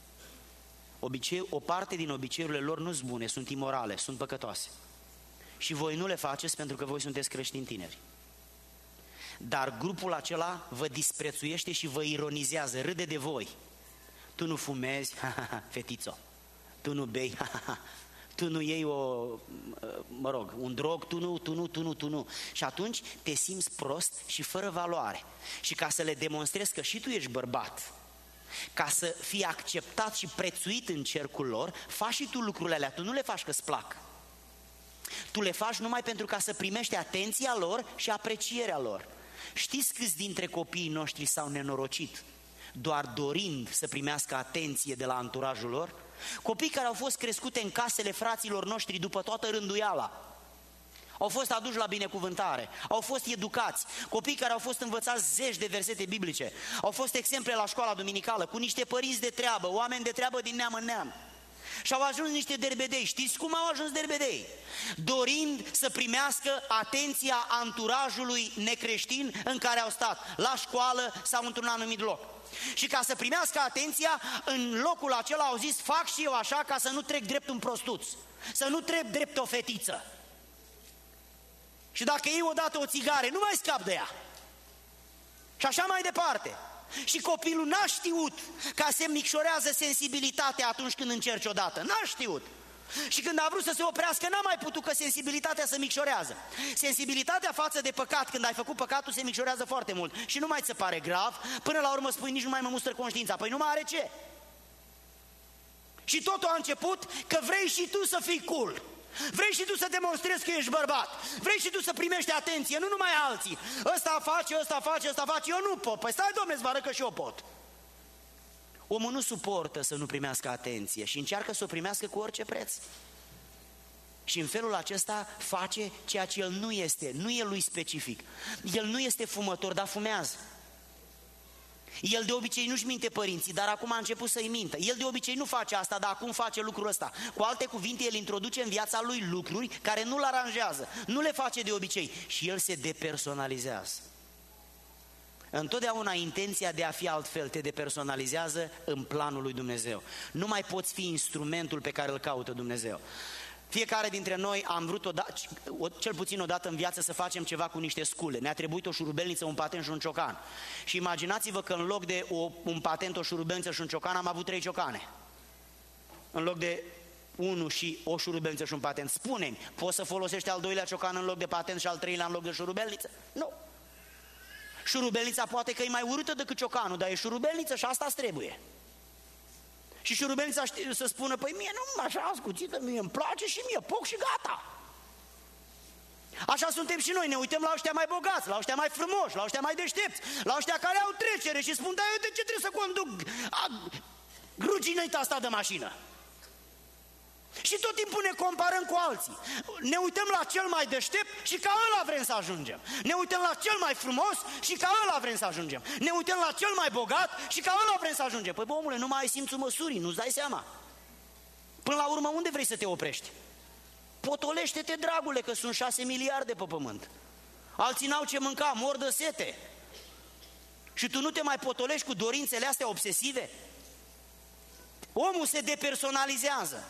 O parte din obiceiurile lor nu sunt bune, sunt imorale, sunt păcătoase. Și voi nu le faceți pentru că voi sunteți creștini tineri. Dar grupul acela vă disprețuiește și vă ironizează, râde de voi. Tu nu fumezi, fetițo. Tu nu bei, tu nu iei un drog, tu nu. Și atunci te simți prost și fără valoare. Și ca să le demonstrezi că și tu ești bărbat, ca să fii acceptat și prețuit în cercul lor, faci și tu lucrurile alea, tu nu le faci că-ți plac. Tu le faci numai pentru ca să primești atenția lor și aprecierea lor. Știți câți dintre copiii noștri s-au nenorocit doar dorind să primească atenție de la anturajul lor? Copii care au fost crescute în casele fraților noștri după toată rânduiala, au fost aduși la binecuvântare, au fost educați, copii care au fost învățați zeci de versete biblice, au fost exemple la școala duminicală, cu niște părinți de treabă, oameni de treabă din neam în neam. Și au ajuns niște derbedei. Știți cum au ajuns derbedei? Dorind să primească atenția anturajului necreștin în care au stat, la școală sau într-un anumit loc. Și ca să primească atenția, în locul acela au zis, fac și eu așa ca să nu trec drept un prostuț, să nu trec drept o fetiță. Și dacă iei odată o țigare, nu mai scap de ea. Și așa mai departe. Și copilul n-a știut că se micșorează sensibilitatea atunci când încerci odată. N-a știut. Și când a vrut să se oprească, n-a mai putut, că sensibilitatea se micșorează. Sensibilitatea față de păcat, când ai făcut păcatul, se micșorează foarte mult. Și nu mai ți se pare grav, până la urmă spui, nici nu mai mă mustră conștiința. Păi nu mai are ce. Și totul a început că vrei și tu să fii cool. Vrei și tu să demonstrezi că ești bărbat. Vrei și tu să primești atenție, nu numai alții. Ăsta face, ăsta face, ăsta face, eu nu pot. Păi stai, Doamne, îți vă arăt că și eu pot. Omul nu suportă să nu primească atenție și încearcă să o primească cu orice preț. Și în felul acesta face ceea ce el nu este, nu e lui specific. El nu este fumător, dar fumează. El de obicei nu-și minte părinții, dar acum a început să-i mintă. El de obicei nu face asta, dar acum face lucrul ăsta. Cu alte cuvinte, el introduce în viața lui lucruri care nu-l aranjează, nu le face de obicei și el se depersonalizează. Întotdeauna intenția de a fi altfel te depersonalizează în planul lui Dumnezeu. Nu mai poți fi instrumentul pe care îl caută Dumnezeu. Fiecare dintre noi am vrut cel puțin odată în viață să facem ceva cu niște scule. Ne-a trebuit o șurubelniță, un patent și un ciocan. Și imaginați-vă că în loc de un patent, o șurubelniță și un ciocan, am avut 3 ciocane. În loc de 1 și o șurubelniță și un patent. Spune-mi, poți să folosești al 2-lea ciocan în loc de patent și al 3-lea în loc de șurubelniță? Nu. Șurubelnița poate că e mai urâtă decât ciocanul, dar e șurubelniță și asta-ți trebuie. Și șurubelnița să spună, păi mie nu așa ascuțită, mie îmi place și mie poc și gata. Așa suntem și noi, ne uităm la ăștia mai bogați, la ăștia mai frumoși, la ăștia mai deștepți, la ăștia care au trecere și spun, dar eu de ce trebuie să conduc ruginăita asta de mașină? Și tot timpul ne comparăm cu alții. Ne uităm la cel mai deștept și ca ăla vrem să ajungem. Ne uităm la cel mai frumos și ca ăla vrem să ajungem. Ne uităm la cel mai bogat și ca ăla vrem să ajungem. Păi bă, omule, nu mai ai simțul măsurii, nu-ți dai seama. Până la urmă, unde vrei să te oprești? Potolește-te, dragule, că sunt 6 miliarde pe pământ. Alții n-au ce mânca, mor de sete. Și tu nu te mai potolești cu dorințele astea obsesive? Omul se depersonalizează.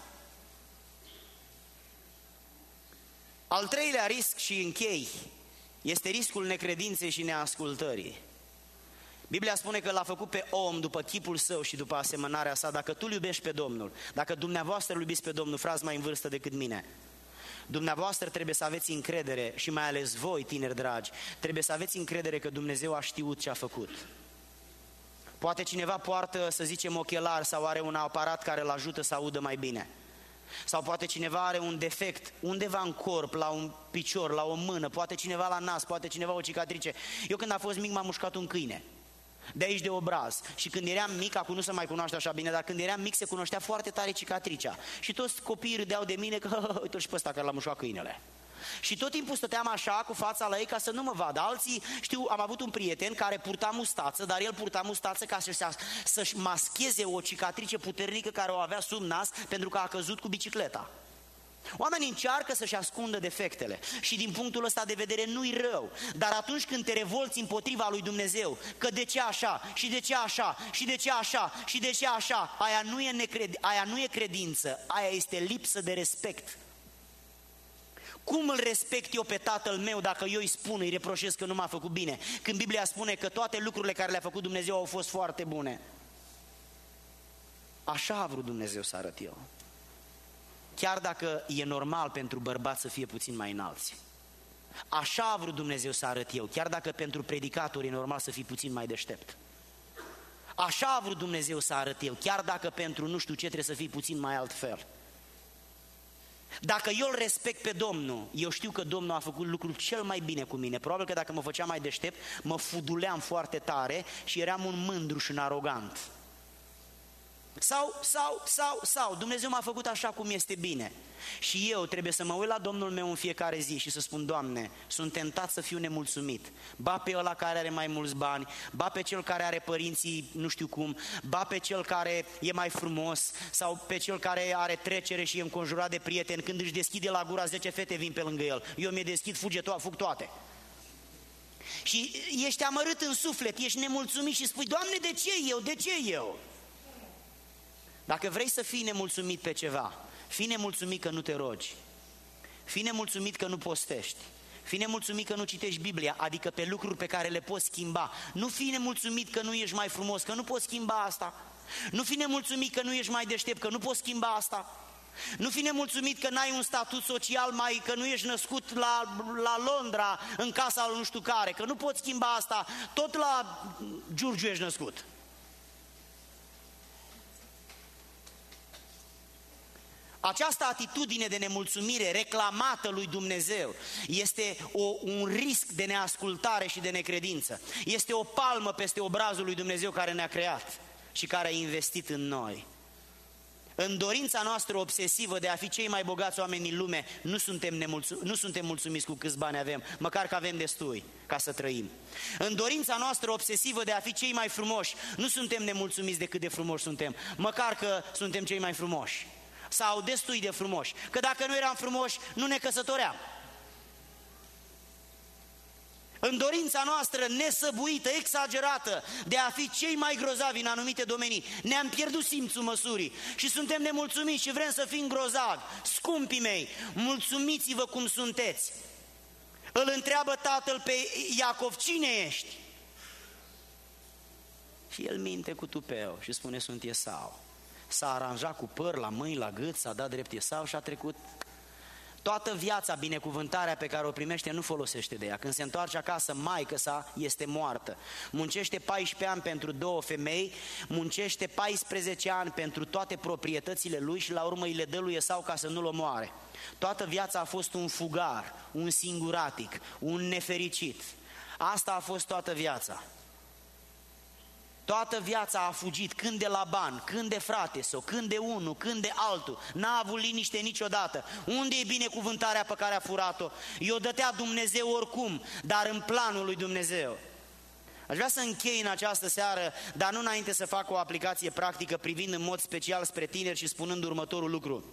Al 3-lea risc și închei este riscul necredinței și neascultării. Biblia spune că l-a făcut pe om după chipul său și după asemănarea sa. Dacă tu îl iubești pe Domnul, dacă dumneavoastră îl iubiți pe Domnul, frați mai în vârstă decât mine, dumneavoastră trebuie să aveți încredere și mai ales voi, tineri dragi, trebuie să aveți încredere că Dumnezeu a știut ce a făcut. Poate cineva poartă, să zicem, ochelari sau are un aparat care îl ajută să audă mai bine. Sau poate cineva are un defect undeva în corp, la un picior, la o mână, poate cineva la nas, poate cineva o cicatrice. Eu când am fost mic m-a mușcat un câine, de aici de obraz. Și când eram mic, acum nu se mai cunoaște așa bine, dar când eram mic se cunoștea foarte tare cicatricea. Și toți copiii râdeau de mine că uite-l și pe ăsta care l-a mușcat câinele. Și tot timpul stăteam așa cu fața la ei ca să nu mă vadă. Alții, știu, am avut un prieten care purta mustață, dar el purta mustață ca să-și mascheze o cicatrice puternică care o avea sub nas pentru că a căzut cu bicicleta. Oamenii încearcă să-și ascundă defectele și din punctul ăsta de vedere nu-i rău, dar atunci când te revolți împotriva lui Dumnezeu, că de ce așa, și de ce așa, și de ce așa, și de ce așa, aia nu e credință, aia este lipsă de respect. Cum îl respect eu pe tatăl meu dacă eu îi spun, îi reproșez că nu m-a făcut bine, când Biblia spune că toate lucrurile care le-a făcut Dumnezeu au fost foarte bune? Așa a vrut Dumnezeu să arăt eu. Chiar dacă e normal pentru bărbați să fie puțin mai înalți. Așa a vrut Dumnezeu să arăt eu, chiar dacă pentru predicatori e normal să fii puțin mai deștept. Așa a vrut Dumnezeu să arăt eu, chiar dacă pentru nu știu ce trebuie să fii puțin mai altfel. Dacă eu îl respect pe Domnul, eu știu că Domnul a făcut lucrul cel mai bine cu mine. Probabil că dacă mă făceam mai deștept, mă fuduleam foarte tare și eram un mândru și un arogant. Sau Dumnezeu m-a făcut așa cum este bine. Și eu trebuie să mă uit la Domnul meu în fiecare zi și să spun: Doamne, sunt tentat să fiu nemulțumit. Ba pe ăla care are mai mulți bani, ba pe cel care are părinții nu știu cum, ba pe cel care e mai frumos, sau pe cel care are trecere și e înconjurat de prieteni. Când își deschide la gura, 10 fete vin pe lângă el. Eu mi-e deschid, fug toate. Și ești amărât în suflet, ești nemulțumit și spui: Doamne, de ce eu? De ce eu? Dacă vrei să fii nemulțumit pe ceva, fii nemulțumit că nu te rogi, fii nemulțumit că nu postești, fii nemulțumit că nu citești Biblia, adică pe lucruri pe care le poți schimba. Nu fii nemulțumit că nu ești mai frumos, că nu poți schimba asta. Nu fii nemulțumit că nu ești mai deștept, că nu poți schimba asta. Nu fi nemulțumit că n-ai un statut social că nu ești născut la Londra, în casa lui nu știu care, că nu poți schimba asta, tot la Giurgiu ești născut. Această atitudine de nemulțumire reclamată lui Dumnezeu este un risc de neascultare și de necredință. Este o palmă peste obrazul lui Dumnezeu care ne-a creat și care a investit în noi. În dorința noastră obsesivă de a fi cei mai bogați oameni din lume, nu suntem mulțumiți cu câți bani avem, măcar că avem destui ca să trăim. În dorința noastră obsesivă de a fi cei mai frumoși, nu suntem nemulțumiți de cât de frumoși suntem, măcar că suntem cei mai frumoși sau destui de frumoși, că dacă nu eram frumoși, nu ne căsătoream. În dorința noastră nesăbuită, exagerată, de a fi cei mai grozavi în anumite domenii, ne-am pierdut simțul măsurii și suntem nemulțumiți și vrem să fim grozavi. Scumpii mei, mulțumiți-vă cum sunteți. Îl întreabă tatăl pe Iacov: cine ești? Și el minte cu tupeu și spune: sunt Esau. S-a aranjat cu păr la mâini, la gât, s-a dat drept Esau și a trecut. Toată viața, binecuvântarea pe care o primește nu folosește de ea. Când se întoarce acasă, maică sa este moartă. Muncește 14 ani pentru 2 femei, muncește 14 ani pentru toate proprietățile lui și la urmă îi le dă lui Esau ca să nu-l omoare. Toată viața a fost un fugar, un singuratic, un nefericit. Asta a fost toată viața. Toată viața a fugit, când de Laban, când de frate său, când de unul, când de altul. N-a avut liniște niciodată. Unde e binecuvântarea pe care a furat-o? I-o dătea Dumnezeu oricum, dar în planul lui Dumnezeu. Aș vrea să închei în această seară, dar nu înainte să fac o aplicație practică, privind în mod special spre tineri și spunând următorul lucru.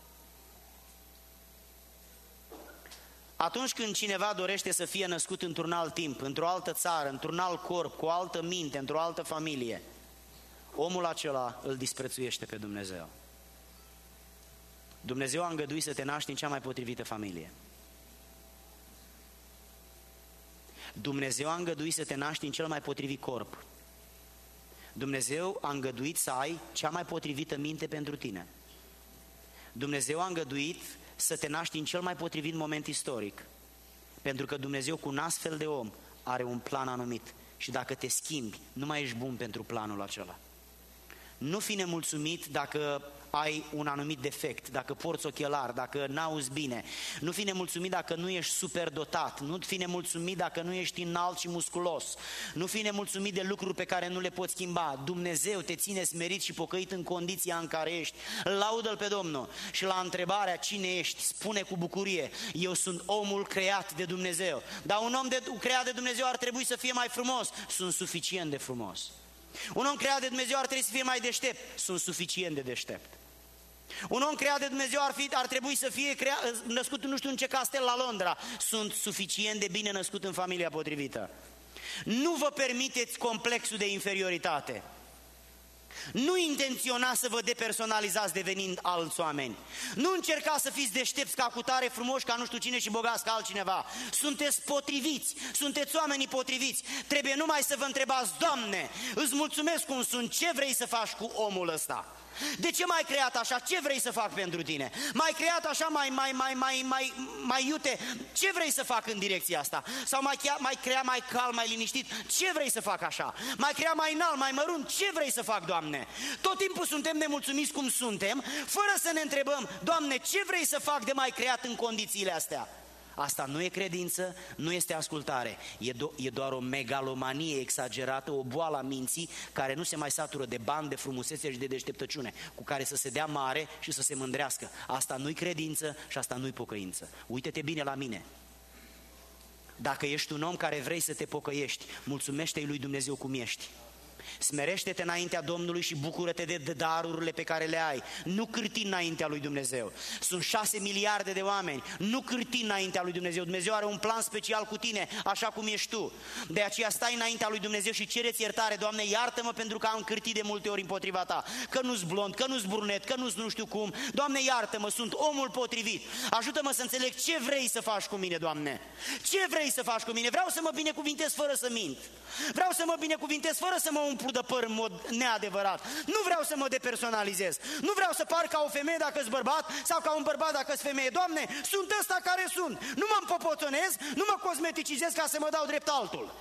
Atunci când cineva dorește să fie născut într-un alt timp, într-o altă țară, într-un alt corp, cu o altă minte, într-o altă familie, omul acela îl disprețuiește pe Dumnezeu. Dumnezeu a îngăduit să te naști în cea mai potrivită familie. Dumnezeu a îngăduit să te naști în cel mai potrivit corp. Dumnezeu a îngăduit să ai cea mai potrivită minte pentru tine. Dumnezeu a îngăduit să te naști în cel mai potrivit moment istoric. Pentru că Dumnezeu cu un astfel de om are un plan anumit și dacă te schimbi, nu mai ești bun pentru planul acela. Nu fi nemulțumit dacă ai un anumit defect, dacă porți ochelari, dacă n-auzi bine. Nu fi nemulțumit dacă nu ești superdotat. Nu fi nemulțumit dacă nu ești înalt și musculos. Nu fi nemulțumit de lucruri pe care nu le poți schimba. Dumnezeu te ține smerit și pocăit în condiția în care ești. Laudă-L pe Domnul. Și la întrebarea cine ești, spune cu bucurie: eu sunt omul creat de Dumnezeu. Dar un om creat de Dumnezeu ar trebui să fie mai frumos. Sunt suficient de frumos. Un om creat de Dumnezeu ar trebui să fie mai deștept. Sunt suficient de deștept. Un om creat de Dumnezeu ar trebui să fie născut nu știu în ce castel la Londra. Sunt suficient de bine născut în familia potrivită. Nu vă permiteți complexul de inferioritate. Nu intenționați să vă depersonalizați devenind alți oameni. Nu încercați să fiți deștepți ca cutare, frumoși ca nu știu cine și bogați ca altcineva. Sunteți potriviți, sunteți oamenii potriviți. Trebuie numai să vă întrebați: Doamne, îți mulțumesc cum sunt, ce vrei să faci cu omul ăsta? De ce m-ai creat așa? Ce vrei să fac pentru tine? M-ai creat așa mai iute? Ce vrei să fac în direcția asta? Sau m-ai creat mai calm, mai liniștit? Ce vrei să fac așa? M-ai creat mai înalt, mai mărunt? Ce vrei să fac, Doamne? Tot timpul suntem nemulțumiți cum suntem, fără să ne întrebăm: Doamne, ce vrei să fac de m-ai creat în condițiile astea? Asta nu e credință, nu este ascultare, e doar o megalomanie exagerată, o boală a minții care nu se mai satură de bani, de frumusețe și de deșteptăciune, cu care să se dea mare și să se mândrească. Asta nu-i credință și asta nu-i pocăință. Uite-te bine la mine. Dacă ești un om care vrei să te pocăiești, mulțumește-i lui Dumnezeu cum ești. Smerește-te înaintea Domnului și bucură-te de darurile pe care le ai. Nu cârti înaintea lui Dumnezeu. Sunt 6 miliarde de oameni. Nu cârti înaintea lui Dumnezeu. Dumnezeu are un plan special cu tine, așa cum ești tu. De aceea stai înaintea lui Dumnezeu și cereți iertare. Doamne, iartă-mă pentru că am cârtit de multe ori împotriva ta. Că nu-s blond, că nu-s brunet, că nu-s nu știu cum. Doamne, iartă-mă, sunt omul potrivit. Ajută-mă să înțeleg ce vrei să faci cu mine, Doamne. Ce vrei să faci cu mine? Vreau să mă binecuvintez fără să mint. Vreau să mă binecuvintez fără să mă umplu de păr în mod neadevărat. Nu vreau să mă depersonalizez. Nu vreau să par ca o femeie dacă-s bărbat sau ca un bărbat dacă-s femeie. Doamne, sunt ăsta care sunt. Nu mă împopoțonez, nu mă cosmeticizez ca să mă dau drept altul.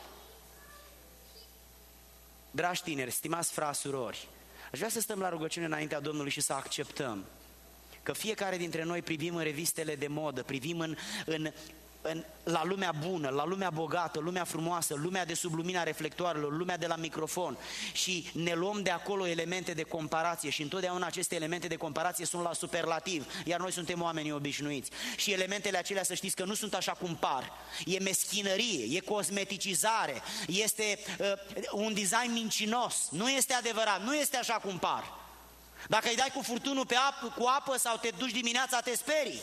Dragi tineri, stimați frați, surori, aș vrea să stăm la rugăciune înaintea Domnului și să acceptăm că fiecare dintre noi privim în revistele de modă, privim la lumea bună, la lumea bogată, lumea frumoasă, lumea de sub lumina reflectoarelor, lumea de la microfon și ne luăm de acolo elemente de comparație și întotdeauna aceste elemente de comparație sunt la superlativ, iar noi suntem oamenii obișnuiți și elementele acelea să știți că nu sunt așa cum par, e meschinărie, e cosmeticizare, este un design mincinos, nu este adevărat, nu este așa cum par. Dacă îi dai cu furtunul cu apă sau te duci dimineața, te sperii.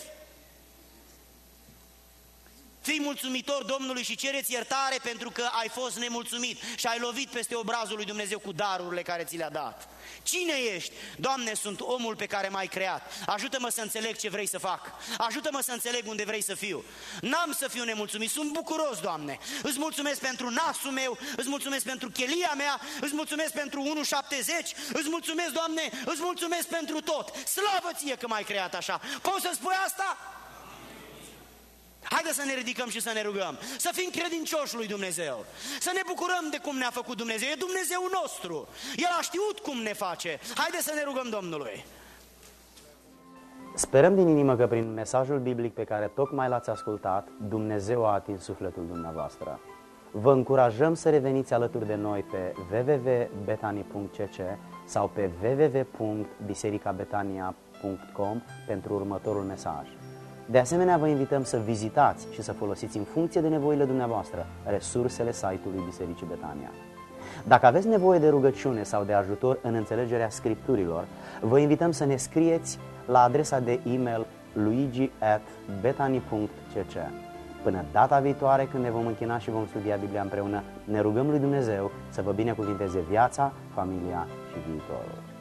Fii mulțumitor Domnului și cereți iertare pentru că ai fost nemulțumit și ai lovit peste obrazul lui Dumnezeu cu darurile care ți le-a dat. Cine ești? Doamne, sunt omul pe care m-ai creat. Ajută-mă să înțeleg ce vrei să fac. Ajută-mă să înțeleg unde vrei să fiu. N-am să fiu nemulțumit, sunt bucuros, Doamne. Îți mulțumesc pentru nasul meu, îți mulțumesc pentru chelia mea, îți mulțumesc pentru 1,70, îți mulțumesc, Doamne, îți mulțumesc pentru tot. Slavă ție că m-ai creat așa. Poți să spui asta? Haideți să ne ridicăm și să ne rugăm, să fim credincioși lui Dumnezeu, să ne bucurăm de cum ne-a făcut Dumnezeu, e Dumnezeu nostru, El a știut cum ne face, haideți să ne rugăm Domnului. Sperăm din inimă că prin mesajul biblic pe care tocmai l-ați ascultat, Dumnezeu a atins sufletul dumneavoastră. Vă încurajăm să reveniți alături de noi pe www.betani.cc sau pe www.bisericabetania.com pentru următorul mesaj. De asemenea, vă invităm să vizitați și să folosiți în funcție de nevoile dumneavoastră resursele site-ului Bisericii Betania. Dacă aveți nevoie de rugăciune sau de ajutor în înțelegerea Scripturilor, vă invităm să ne scrieți la adresa de e-mail luigi@betani.cc. Până data viitoare, când ne vom închina și vom studia Biblia împreună, ne rugăm lui Dumnezeu să vă binecuvinteze viața, familia și viitorul.